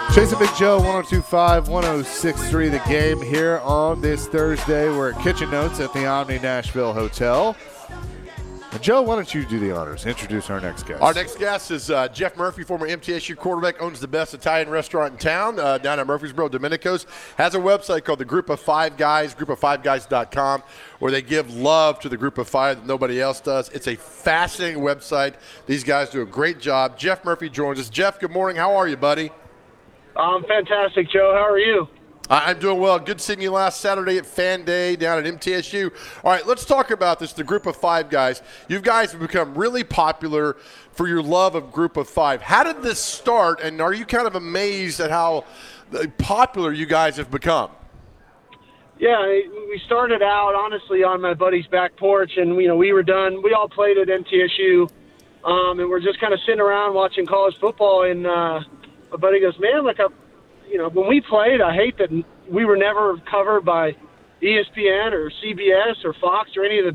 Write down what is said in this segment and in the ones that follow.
Chasing Big Joe, 102.5, 106.3 The Game here on this Thursday. We're at Kitchen Notes at the Omni Nashville Hotel. And Joe, why don't you do the honors? Introduce our next guest. Our next guest is Jeff Murphy, former MTSU quarterback, owns the best Italian restaurant in town down at Murfreesboro, Domenico's. Has a website called the Group of Five Guys, group-of-5guys.com, where they give love to the Group of Five that nobody else does. It's a fascinating website. These guys do a great job. Jeff Murphy joins us. Jeff, good morning. How are you, buddy? I'm fantastic, Joe. How are you? I'm doing well. Good seeing you last Saturday at Fan Day down at MTSU. All right, let's talk about this, the Group of Five Guys. You guys have become really popular for your love of Group of Five. How did this start, and are you kind of amazed at how popular you guys have become? Yeah, we started out, honestly, on my buddy's back porch, and, we were done. We all played at MTSU, and we're just kind of sitting around watching college football, and my buddy goes, man, when we played, I hate that we were never covered by ESPN or CBS or Fox or any of the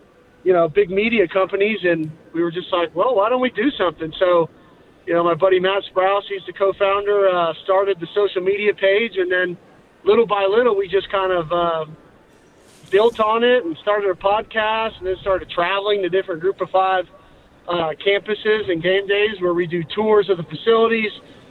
big media companies. And we were just like, well, why don't we do something? So, my buddy Matt Sprouse, he's the co-founder, started the social media page. And then little by little, we just kind of built on it and started a podcast and then started traveling to different Group of Five campuses and game days where we do tours of the facilities,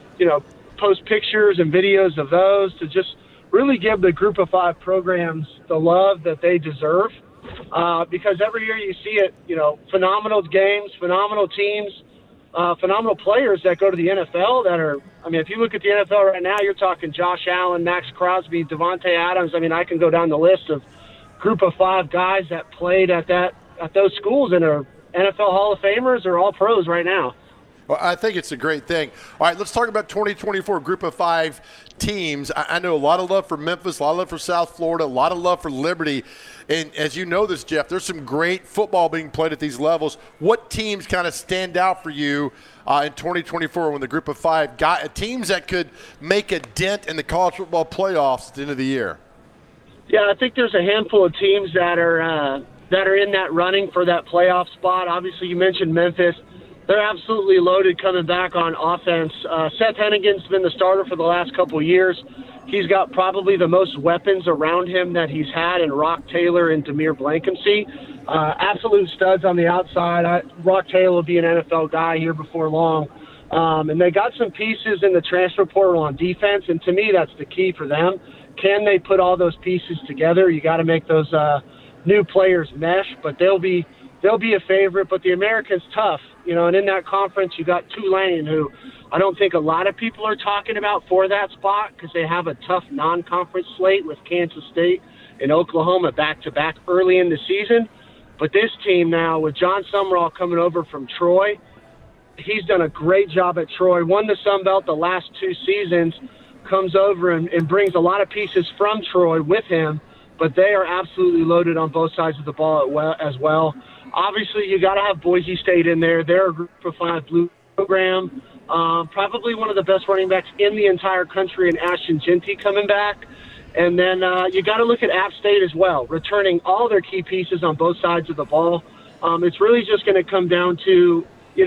post pictures and videos of those to just really give the Group of Five programs the love that they deserve. Because every year you see it, phenomenal games, phenomenal teams, phenomenal players that go to the NFL that are, if you look at the NFL right now, you're talking Josh Allen, Max Crosby, Devontae Adams. I can go down the list of Group of Five guys that played at those schools and are NFL Hall of Famers or all pros right now. Well, I think it's a great thing. All right, let's talk about 2024 Group of Five teams. I know a lot of love for Memphis, a lot of love for South Florida, a lot of love for Liberty. And as you know this, Jeff, there's some great football being played at these levels. What teams kind of stand out for you in 2024 when the Group of Five got teams that could make a dent in the college football playoffs at the end of the year? Yeah, I think there's a handful of teams that are in that running for that playoff spot. Obviously, you mentioned Memphis. They're absolutely loaded coming back on offense. Seth Hennigan's been the starter for the last couple of years. He's got probably the most weapons around him that he's had in Rock Taylor and Demir Blankenship. Absolute studs on the outside. Rock Taylor will be an NFL guy here before long. And they got some pieces in the transfer portal on defense, and to me that's the key for them. Can they put all those pieces together? You got to make those new players mesh, but they'll be a favorite. But the American's tough. And in that conference, you got Tulane, who I don't think a lot of people are talking about for that spot because they have a tough non-conference slate with Kansas State and Oklahoma back-to-back early in the season. But this team now, with John Summerall coming over from Troy, he's done a great job at Troy, won the Sun Belt the last 2 seasons, comes over and brings a lot of pieces from Troy with him, but they are absolutely loaded on both sides of the ball as well. Obviously, you got to have Boise State in there. They're a Group of Five blue program. Probably one of the best running backs in the entire country, and Ashton Jeanty coming back. And then you got to look at App State as well, returning all their key pieces on both sides of the ball. It's really just going to come down to,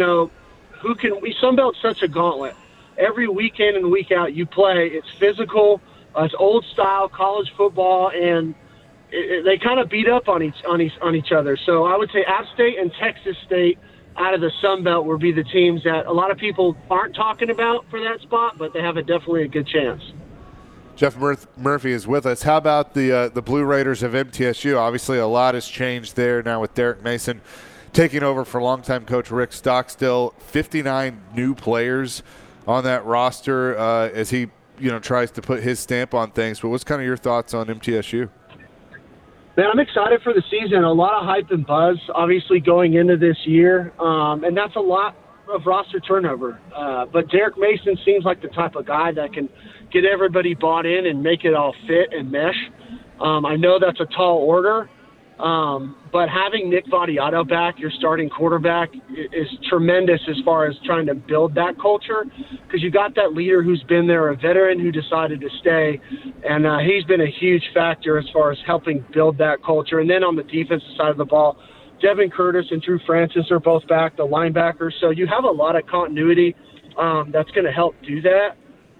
Sun Belt's such a gauntlet. Every week in and week out you play, it's physical, it's old style college football, and they kind of beat up on each other. So I would say App State and Texas State out of the Sun Belt will be the teams that a lot of people aren't talking about for that spot, but they have definitely a good chance. Jeff Murphy is with us. How about the Blue Raiders of MTSU? Obviously, a lot has changed there now with Derek Mason taking over for longtime coach Rick Stockstill. 59 new players on that roster as he tries to put his stamp on things. But what's kind of your thoughts on MTSU? Man, I'm excited for the season. A lot of hype and buzz, obviously, going into this year. And that's a lot of roster turnover. But Derek Mason seems like the type of guy that can get everybody bought in and make it all fit and mesh. I know that's a tall order. But having Nick Vattiato back, your starting quarterback, is tremendous as far as trying to build that culture, because you got that leader who's been there, a veteran who decided to stay, and he's been a huge factor as far as helping build that culture. And then on the defensive side of the ball, Devin Curtis and Drew Francis are both back, the linebackers. So you have a lot of continuity that's going to help do that.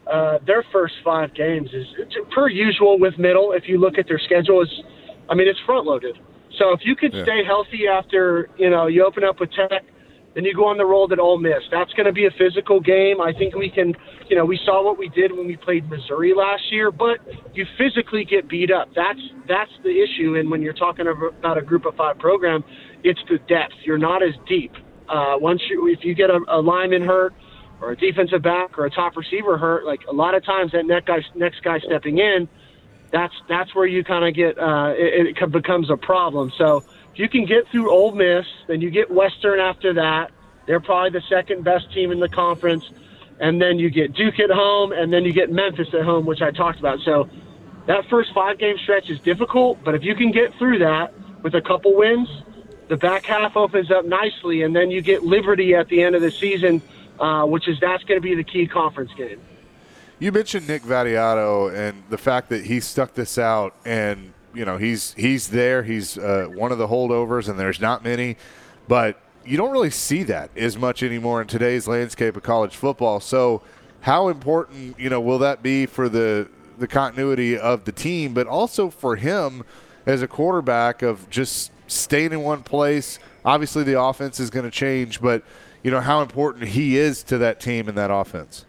their first 5 games is per usual with Middle. If you look at their schedule, it's front loaded. So if you could stay healthy after, you open up with Tech, then you go on the road at Ole Miss. That's going to be a physical game. I think we can, we saw what we did when we played Missouri last year, but you physically get beat up. That's the issue. And when you're talking about a group of 5 program, it's the depth. You're not as deep. If you get a lineman hurt or a defensive back or a top receiver hurt, like a lot of times that next guy stepping in, that's where you kind of get it becomes a problem. So if you can get through Ole Miss, then you get Western after that. They're probably the second best team in the conference. And then you get Duke at home, and then you get Memphis at home, which I talked about. So that first 5-game stretch is difficult, but if you can get through that with a couple wins, the back half opens up nicely, and then you get Liberty at the end of the season, that's going to be the key conference game. You mentioned Nick Vattiato and the fact that he stuck this out, and he's there. He's one of the holdovers, and there's not many, but you don't really see that as much anymore in today's landscape of college football. So how important, will that be for the continuity of the team, but also for him as a quarterback of just staying in one place? Obviously the offense is going to change, but how important he is to that team and that offense.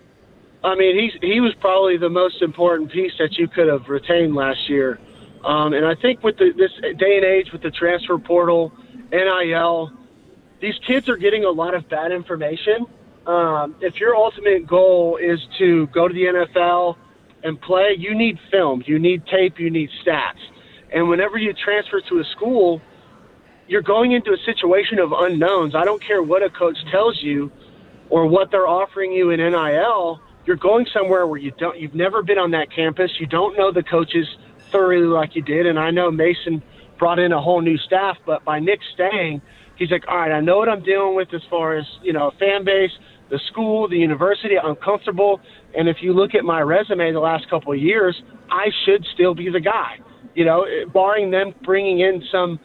He was probably the most important piece that you could have retained last year. And I think with this day and age with the transfer portal, NIL, these kids are getting a lot of bad information. If your ultimate goal is to go to the NFL and play, you need film, you need tape, you need stats. And whenever you transfer to a school, you're going into a situation of unknowns. I don't care what a coach tells you or what they're offering you in NIL. You're going somewhere where you've never been on that campus. You don't know the coaches thoroughly like you did. And I know Mason brought in a whole new staff, but by Nick staying, he's like, all right, I know what I'm dealing with as far as, fan base, the school, the university. I'm comfortable. And if you look at my resume the last couple of years, I should still be the guy, barring them bringing in some,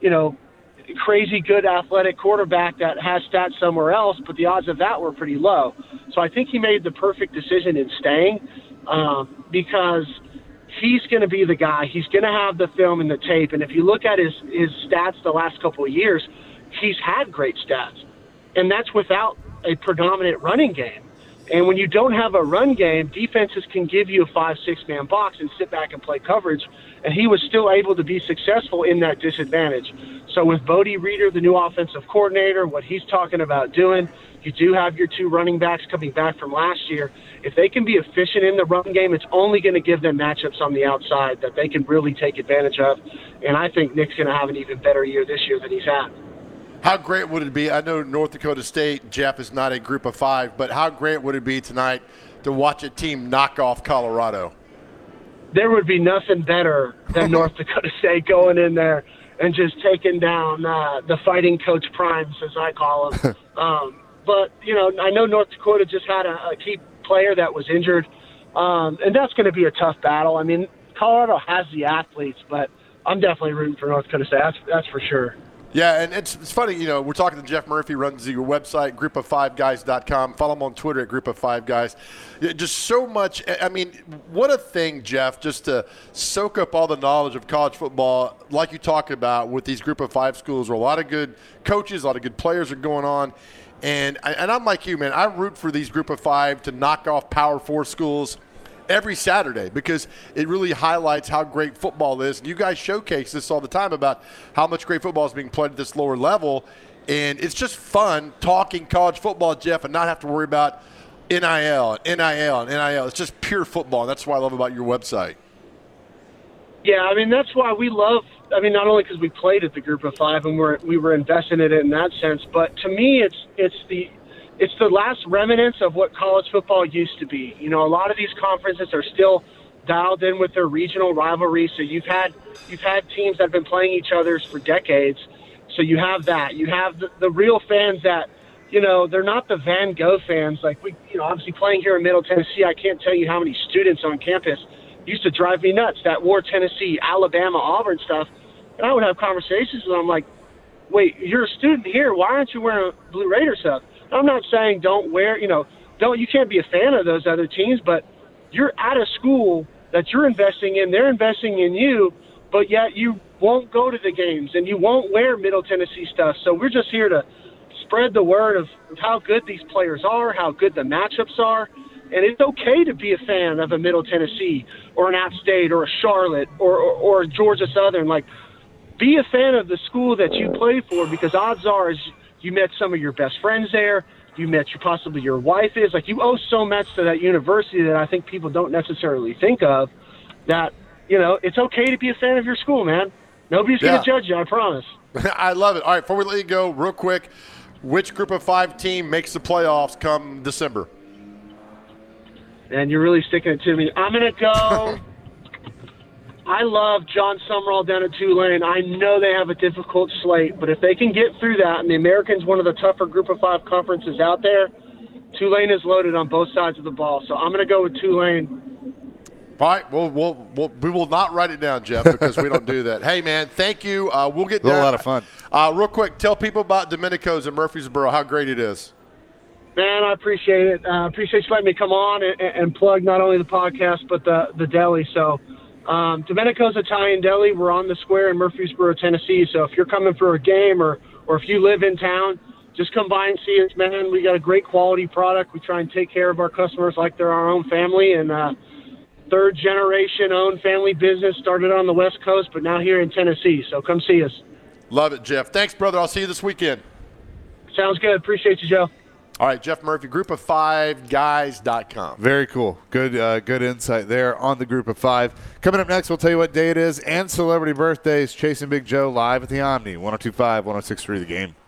crazy good athletic quarterback that has stats somewhere else, but the odds of that were pretty low. So I think he made the perfect decision in staying because he's going to be the guy. He's going to have the film and the tape. And if you look at his stats the last couple of years, he's had great stats. And that's without a predominant running game. And when you don't have a run game, defenses can give you a 5-6-man box and sit back and play coverage. And he was still able to be successful in that disadvantage. So with Bodie Reeder, the new offensive coordinator, what he's talking about doing, you do have your 2 running backs coming back from last year. If they can be efficient in the run game, it's only going to give them matchups on the outside that they can really take advantage of. And I think Nick's going to have an even better year this year than he's had. How great would it be? I know North Dakota State, Jeff, is not a group of 5, but how great would it be tonight to watch a team knock off Colorado? There would be nothing better than North Dakota State going in there and just taking down the fighting Coach Primes, as I call him. But, I know North Dakota just had a key player that was injured, and that's going to be a tough battle. Colorado has the athletes, but I'm definitely rooting for North Dakota State. That's for sure. Yeah, and it's funny, we're talking to Jeff Murphy, runs your website, group5guys.com. Follow him on Twitter at group5guys. Just so much, what a thing, Jeff, just to soak up all the knowledge of college football, like you talked about with these group of 5 schools where a lot of good coaches, a lot of good players are going on. And I'm like you, man, I root for these group of 5 to knock off Power 4 schools every Saturday because it really highlights how great football is. And you guys showcase this all the time about how much great football is being played at this lower level. And it's just fun talking college football, Jeff, and not have to worry about NIL. It's just pure football, and that's what I love about your website. Yeah, that's why we love – not only because we played at the Group of 5 and we were invested in it in that sense, but to me it's the last remnants of what college football used to be. A lot of these conferences are still dialed in with their regional rivalries. So you've had teams that have been playing each other for decades. So you have that. You have the real fans that, they're not the Van Gogh fans. Like we, obviously playing here in Middle Tennessee, I can't tell you how many students on campus used to drive me nuts that wore Tennessee, Alabama, Auburn stuff. And I would have conversations with them like, wait, you're a student here. Why aren't you wearing Blue Raider stuff? I'm not saying don't you can't be a fan of those other teams, but you're at a school that you're investing in, they're investing in you, but yet you won't go to the games and you won't wear Middle Tennessee stuff. So we're just here to spread the word of how good these players are, how good the matchups are. And it's okay to be a fan of a Middle Tennessee or an App State or a Charlotte or a Georgia Southern. Like, be a fan of the school that you play for, because odds are is you met some of your best friends there. You met possibly your wife is. Like, you owe so much to that university that I think people don't necessarily think of, that, it's okay to be a fan of your school, man. Nobody's going to judge you, I promise. I love it. All right, before we let you go, real quick, which Group of 5 team makes the playoffs come December? And you're really sticking it to me. I'm going to go – I love John Summerall down at Tulane. I know they have a difficult slate, but if they can get through that, and the American's one of the tougher Group of 5 conferences out there, Tulane is loaded on both sides of the ball. So I'm going to go with Tulane. All right, we will not write it down, Jeff, because we don't do that. Hey, man, thank you. We'll get there. A lot of fun. Real quick, tell people about Domenico's in Murfreesboro, how great it is. Man, I appreciate it. Appreciate you letting me come on and plug not only the podcast but the deli. So Domenico's Italian Deli, we're on the square in Murfreesboro, Tennessee. So if you're coming for a game or if you live in town, just come by and see us, man. We got a great quality product. We try and take care of our customers like they're our own family. And third-generation owned family business, started on the West Coast, but now here in Tennessee. So come see us. Love it, Jeff. Thanks, brother. I'll see you this weekend. Sounds good. Appreciate you, Joe. All right, Jeff Murphy, group5guys.com. Very cool. Good insight there on the Group of 5. Coming up next, we'll tell you what day it is and celebrity birthdays. Chasing Big Joe live at the Omni, 102.5, 106.3 The Game.